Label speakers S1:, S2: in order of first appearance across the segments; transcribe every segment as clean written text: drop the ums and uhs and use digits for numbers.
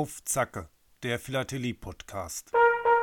S1: Auf Zacke, der Philatelie-Podcast.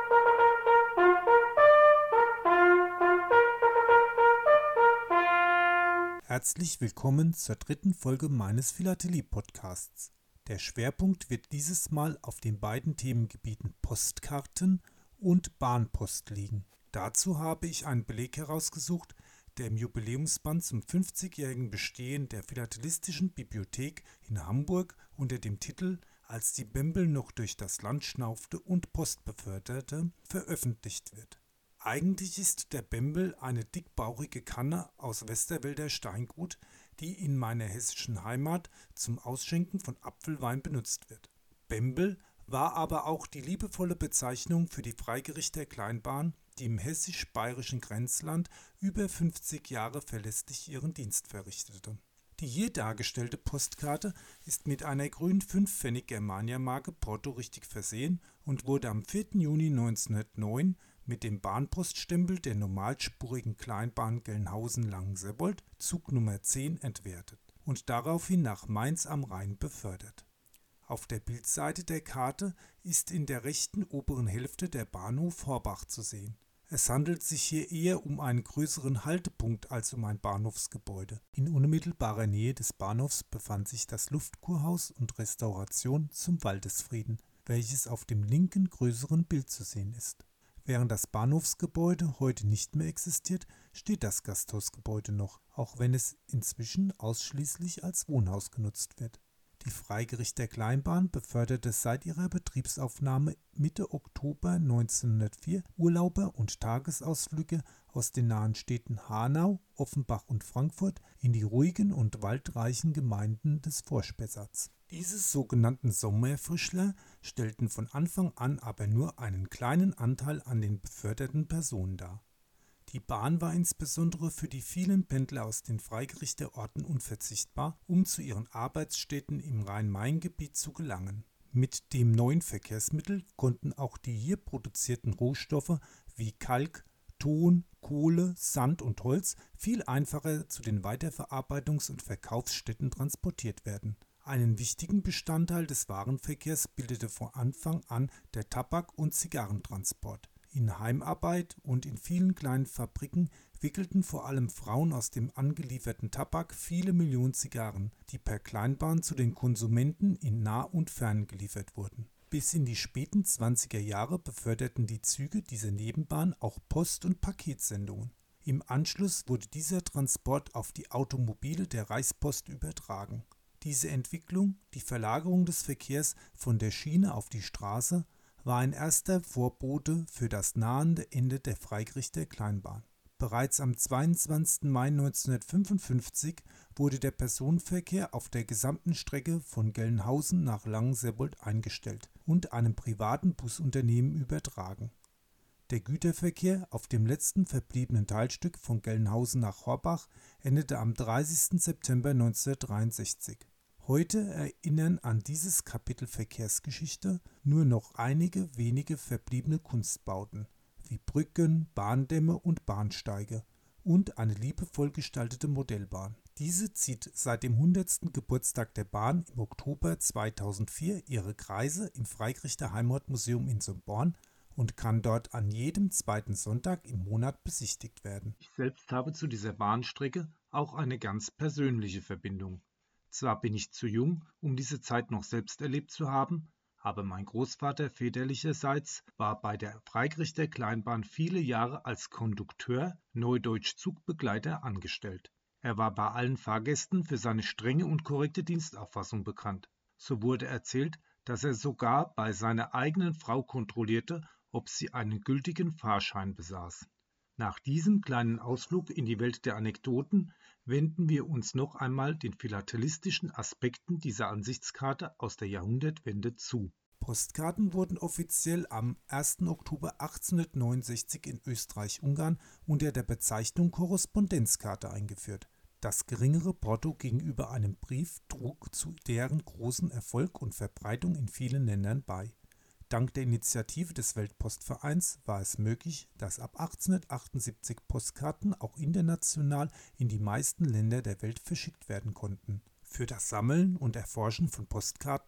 S1: Herzlich willkommen zur dritten Folge meines Philatelie-Podcasts. Der Schwerpunkt wird dieses Mal auf den beiden Themengebieten Postkarten und Bahnpost liegen. Dazu habe ich einen Beleg herausgesucht, der im Jubiläumsband zum 50-jährigen Bestehen der Philatelistischen Bibliothek in Hamburg unter dem Titel »Als die Bembel noch durch das Land schnaufte und Post beförderte« veröffentlicht wird. Eigentlich ist der Bembel eine dickbauchige Kanne aus Westerwälder Steingut, die in meiner hessischen Heimat zum Ausschenken von Apfelwein benutzt wird. Bembel war aber auch die liebevolle Bezeichnung für die Freigerichter Kleinbahn, die im hessisch-bayerischen Grenzland über 50 Jahre verlässlich ihren Dienst verrichtete. Die hier dargestellte Postkarte ist mit einer grünen 5-Pfennig-Germania-Marke Porto richtig versehen und wurde am 4. Juni 1909 mit dem Bahnpoststempel der normalspurigen Kleinbahn Gelnhausen-Langenselbold, Zug Nummer 10, entwertet und daraufhin nach Mainz am Rhein befördert. Auf der Bildseite der Karte ist in der rechten oberen Hälfte der Bahnhof Horbach zu sehen. Es handelt sich hier eher um einen größeren Haltepunkt als um ein Bahnhofsgebäude. In unmittelbarer Nähe des Bahnhofs befand sich das Luftkurhaus und Restauration zum Waldesfrieden, welches auf dem linken größeren Bild zu sehen ist. Während das Bahnhofsgebäude heute nicht mehr existiert, steht das Gasthausgebäude noch, auch wenn es inzwischen ausschließlich als Wohnhaus genutzt wird. Die Freigerichter Kleinbahn beförderte seit ihrer Betriebsaufnahme Mitte Oktober 1904 Urlauber und Tagesausflüge aus den nahen Städten Hanau, Offenbach und Frankfurt in die ruhigen und waldreichen Gemeinden des Vorspessarts. Diese sogenannten Sommerfrischler stellten von Anfang an aber nur einen kleinen Anteil an den beförderten Personen dar. Die Bahn war insbesondere für die vielen Pendler aus den Freigerichterorten unverzichtbar, um zu ihren Arbeitsstätten im Rhein-Main-Gebiet zu gelangen. Mit dem neuen Verkehrsmittel konnten auch die hier produzierten Rohstoffe wie Kalk, Ton, Kohle, Sand und Holz viel einfacher zu den Weiterverarbeitungs- und Verkaufsstätten transportiert werden. Einen wichtigen Bestandteil des Warenverkehrs bildete von Anfang an der Tabak- und Zigarrentransport. In Heimarbeit und in vielen kleinen Fabriken wickelten vor allem Frauen aus dem angelieferten Tabak viele Millionen Zigarren, die per Kleinbahn zu den Konsumenten in nah und fern geliefert wurden. Bis in die späten 20er Jahre beförderten die Züge dieser Nebenbahn auch Post- und Paketsendungen. Im Anschluss wurde dieser Transport auf die Automobile der Reichspost übertragen. Diese Entwicklung, die Verlagerung des Verkehrs von der Schiene auf die Straße, war ein erster Vorbote für das nahende Ende der Freigerichter Kleinbahn. Bereits am 22. Mai 1955 wurde der Personenverkehr auf der gesamten Strecke von Gelnhausen nach Langenselbold eingestellt und einem privaten Busunternehmen übertragen. Der Güterverkehr auf dem letzten verbliebenen Teilstück von Gelnhausen nach Horbach endete am 30. September 1963. Heute erinnern an dieses Kapitel Verkehrsgeschichte nur noch einige wenige verbliebene Kunstbauten, wie Brücken, Bahndämme und Bahnsteige und eine liebevoll gestaltete Modellbahn. Diese zieht seit dem 100. Geburtstag der Bahn im Oktober 2004 ihre Kreise im Freigerichter Heimatmuseum in Somborn und kann dort an jedem zweiten Sonntag im Monat besichtigt werden. Ich selbst habe zu dieser Bahnstrecke auch eine ganz persönliche Verbindung. Zwar bin ich zu jung, um diese Zeit noch selbst erlebt zu haben, aber mein Großvater väterlicherseits war bei der Freigerichter Kleinbahn viele Jahre als Kondukteur, neudeutsch Zugbegleiter, angestellt. Er war bei allen Fahrgästen für seine strenge und korrekte Dienstauffassung bekannt. So wurde erzählt, dass er sogar bei seiner eigenen Frau kontrollierte, ob sie einen gültigen Fahrschein besaß. Nach diesem kleinen Ausflug in die Welt der Anekdoten wenden wir uns noch einmal den philatelistischen Aspekten dieser Ansichtskarte aus der Jahrhundertwende zu. Postkarten wurden offiziell am 1. Oktober 1869 in Österreich-Ungarn unter der Bezeichnung Korrespondenzkarte eingeführt. Das geringere Porto gegenüber einem Brief trug zu deren großen Erfolg und Verbreitung in vielen Ländern bei. Dank der Initiative des Weltpostvereins war es möglich, dass ab 1878 Postkarten auch international in die meisten Länder der Welt verschickt werden konnten. Für das Sammeln und Erforschen von Postkarten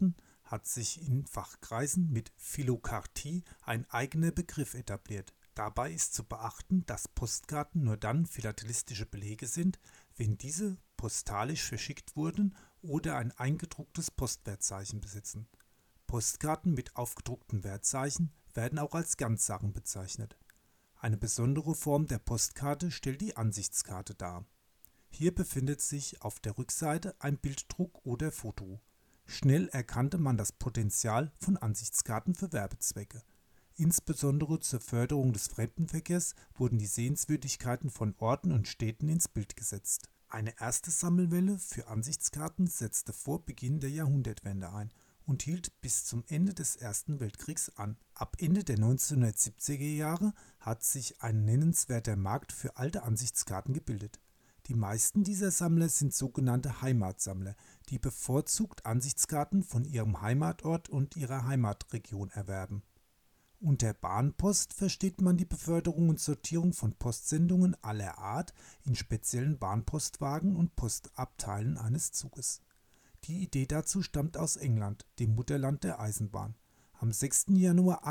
S1: hat sich in Fachkreisen mit Philokartie ein eigener Begriff etabliert. Dabei ist zu beachten, dass Postkarten nur dann philatelistische Belege sind, wenn diese postalisch verschickt wurden oder ein eingedrucktes Postwertzeichen besitzen. Postkarten mit aufgedruckten Wertzeichen werden auch als Ganzsachen bezeichnet. Eine besondere Form der Postkarte stellt die Ansichtskarte dar. Hier befindet sich auf der Rückseite ein Bilddruck oder Foto. Schnell erkannte man das Potenzial von Ansichtskarten für Werbezwecke. Insbesondere zur Förderung des Fremdenverkehrs wurden die Sehenswürdigkeiten von Orten und Städten ins Bild gesetzt. Eine erste Sammelwelle für Ansichtskarten setzte vor Beginn der Jahrhundertwende ein und hielt bis zum Ende des Ersten Weltkriegs an. Ab Ende der 1970er Jahre hat sich ein nennenswerter Markt für alte Ansichtskarten gebildet. Die meisten dieser Sammler sind sogenannte Heimatsammler, die bevorzugt Ansichtskarten von ihrem Heimatort und ihrer Heimatregion erwerben. Unter Bahnpost versteht man die Beförderung und Sortierung von Postsendungen aller Art in speziellen Bahnpostwagen und Postabteilen eines Zuges. Die Idee dazu stammt aus England, dem Mutterland der Eisenbahn. Am 6. Januar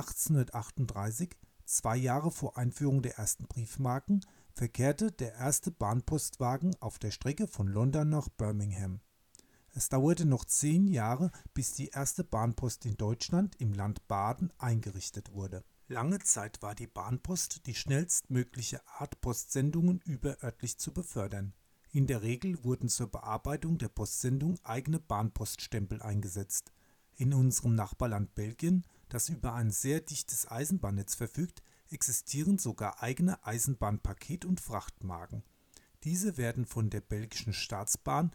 S1: 1838, 2 Jahre vor Einführung der ersten Briefmarken, verkehrte der erste Bahnpostwagen auf der Strecke von London nach Birmingham. Es dauerte noch 10 Jahre, bis die erste Bahnpost in Deutschland im Land Baden eingerichtet wurde. Lange Zeit war die Bahnpost die schnellstmögliche Art, Postsendungen überörtlich zu befördern. In der Regel wurden zur Bearbeitung der Postsendung eigene Bahnpoststempel eingesetzt. In unserem Nachbarland Belgien, das über ein sehr dichtes Eisenbahnnetz verfügt, existieren sogar eigene Eisenbahnpaket- und Frachtmarken. Diese werden von der belgischen Staatsbahn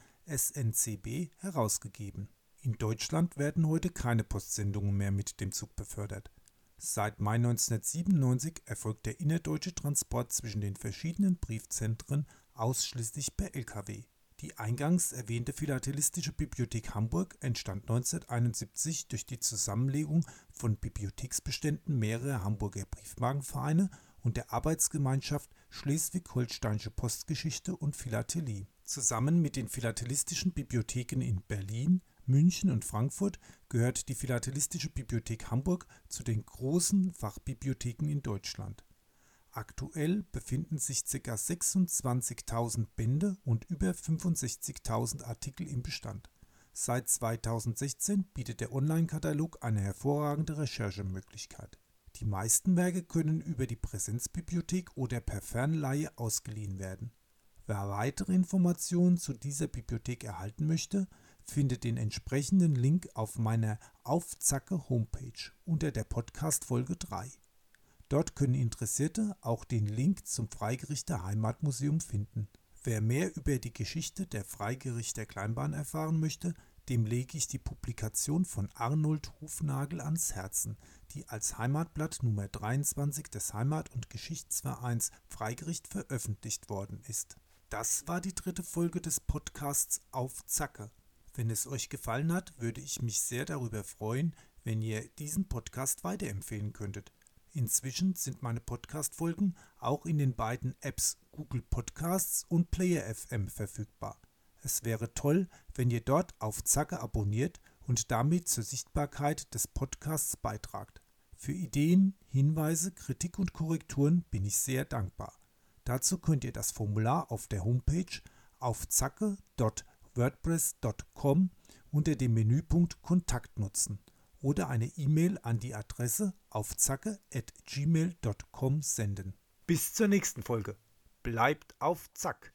S1: SNCB herausgegeben. In Deutschland werden heute keine Postsendungen mehr mit dem Zug befördert. Seit Mai 1997 erfolgt der innerdeutsche Transport zwischen den verschiedenen Briefzentren ausschließlich per Lkw. Die eingangs erwähnte Philatelistische Bibliothek Hamburg entstand 1971 durch die Zusammenlegung von Bibliotheksbeständen mehrerer Hamburger Briefmarkenvereine und der Arbeitsgemeinschaft Schleswig-Holsteinische Postgeschichte und Philatelie. Zusammen mit den philatelistischen Bibliotheken in Berlin, München und Frankfurt gehört die Philatelistische Bibliothek Hamburg zu den großen Fachbibliotheken in Deutschland. Aktuell befinden sich ca. 26.000 Bände und über 65.000 Artikel im Bestand. Seit 2016 bietet der Online-Katalog eine hervorragende Recherchemöglichkeit. Die meisten Werke können über die Präsenzbibliothek oder per Fernleihe ausgeliehen werden. Wer weitere Informationen zu dieser Bibliothek erhalten möchte, findet den entsprechenden Link auf meiner Auf Zacke Homepage unter der Podcast-Folge 3. Dort können Interessierte auch den Link zum Freigerichter Heimatmuseum finden. Wer mehr über die Geschichte der Freigerichter Kleinbahn erfahren möchte, dem lege ich die Publikation von Arnold Hufnagel ans Herzen, die als Heimatblatt Nummer 23 des Heimat- und Geschichtsvereins Freigericht veröffentlicht worden ist. Das war die 3. Folge des Podcasts Auf Zacke. Wenn es euch gefallen hat, würde ich mich sehr darüber freuen, wenn ihr diesen Podcast weiterempfehlen könntet. Inzwischen sind meine Podcast-Folgen auch in den beiden Apps Google Podcasts und Player FM verfügbar. Es wäre toll, wenn ihr dort Auf Zacke abonniert und damit zur Sichtbarkeit des Podcasts beitragt. Für Ideen, Hinweise, Kritik und Korrekturen bin ich sehr dankbar. Dazu könnt ihr das Formular auf der Homepage aufzacke.wordpress.com unter dem Menüpunkt Kontakt nutzen oder eine E-Mail an die Adresse aufzacke@gmail.com senden. Bis zur nächsten Folge. Bleibt auf Zack!